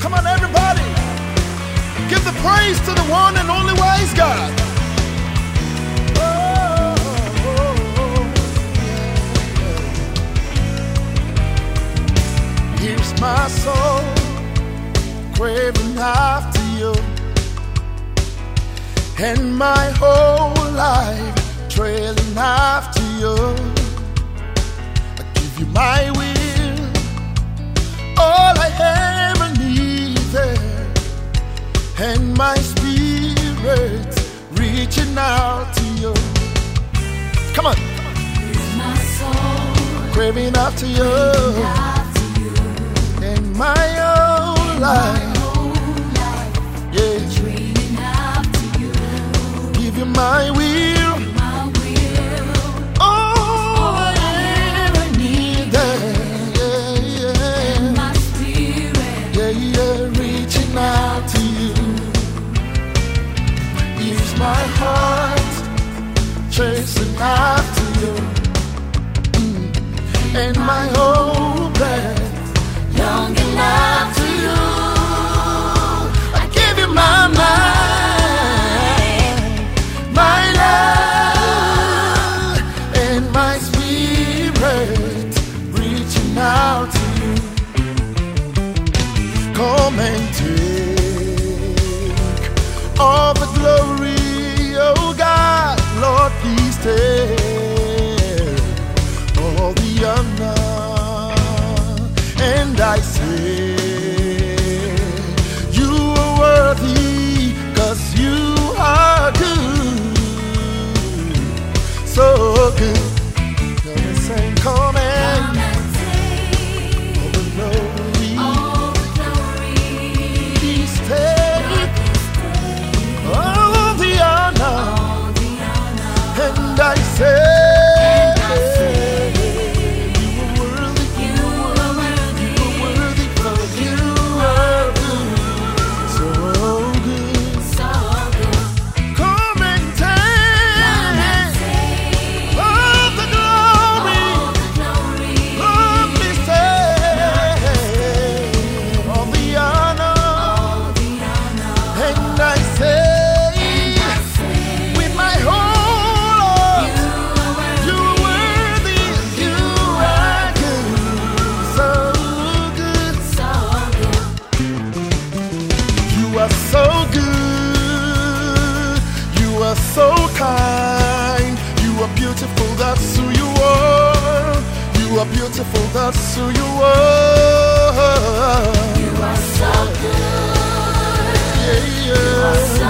Come on, everybody. Give the praise to the one and only wise God. Here's my soul craving after you, and my whole life trailing after you. I give you my will, all I ever needed, and my spirit reaching out to you. Come on. Here's my soul Craving after you, and my whole life, yeah, dreaming after you. give you my will, all I ever needed, yeah, My spirit yeah, reaching out to you. Here's my heart chasing after you, and my whole breath longing after you. I give you my mind, my love, and my spirit reaching out to you. Come and take all the glory, oh God, Lord, please take all the honor. And I say, you are worthy, 'cause you are good, so good. Come and sing, come and all the glory, please take all the honor. And I say, so kind, you are beautiful, that's who you are. You are beautiful, that's who you are. You are so good. Yeah, yeah. You are so